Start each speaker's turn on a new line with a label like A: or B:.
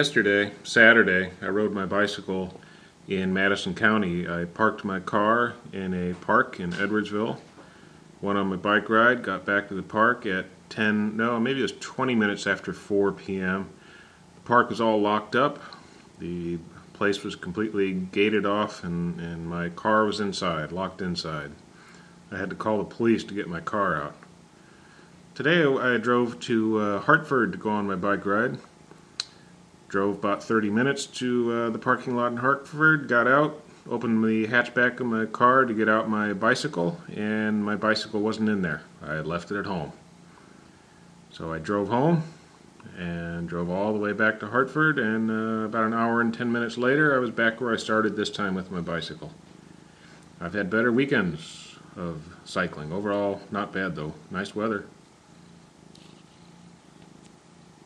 A: Yesterday, Saturday, I rode my bicycle in Madison County. I parked my car in a park in Edwardsville, went on my bike ride, got back to the park at maybe it was 20 minutes after 4 p.m. The park was all locked up. The place was completely gated off and my car was inside, locked inside. I had to call the police to get my car out. Today I drove to Hartford to go on my bike ride. Drove about 30 minutes to the parking lot in Hartford, got out, opened the hatchback of my car to get out my bicycle, and my bicycle wasn't in there. I had left it at home. So I drove home and drove all the way back to Hartford, and about an hour and 10 minutes later I was back where I started, this time with my bicycle. I've had better weekends of cycling. Overall, not bad though. Nice weather.